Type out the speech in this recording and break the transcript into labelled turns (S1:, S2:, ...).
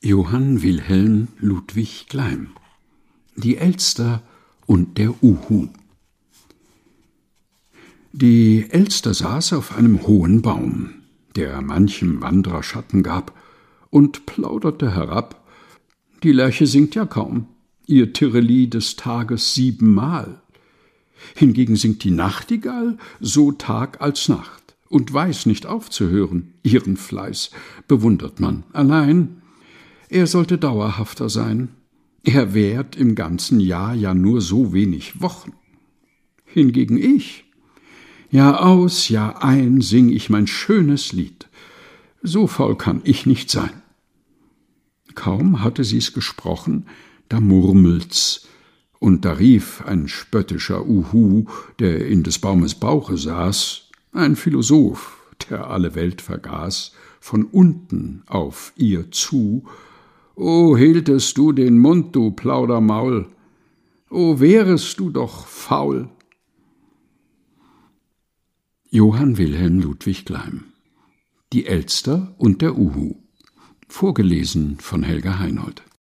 S1: Johann Wilhelm Ludwig Gleim. Die Elster und der Uhu. Die Elster saß auf einem hohen Baum, der manchem Wanderer Schatten gab, und plauderte herab: Die Lerche singt ja kaum, ihr Tireli des Tages 7-mal. Hingegen singt die Nachtigall so Tag als Nacht und weiß nicht aufzuhören. Ihren Fleiß bewundert man. Allein, er sollte dauerhafter sein. Er währt im ganzen Jahr ja nur so wenig Wochen. Hingegen ich, Jahr aus, Jahr ein sing ich mein schönes Lied. So faul kann ich nicht sein. Kaum hatte sie's gesprochen, da murmelt's, und da rief ein spöttischer Uhu, der in des Baumes Bauche saß, ein Philosoph, der alle Welt vergaß, von unten auf ihr zu: O hieltest du den Mund, du Plaudermaul, o wärest du doch faul. Johann Wilhelm Ludwig Gleim. Die Elster und der Uhu. Vorgelesen von Helga Heinold.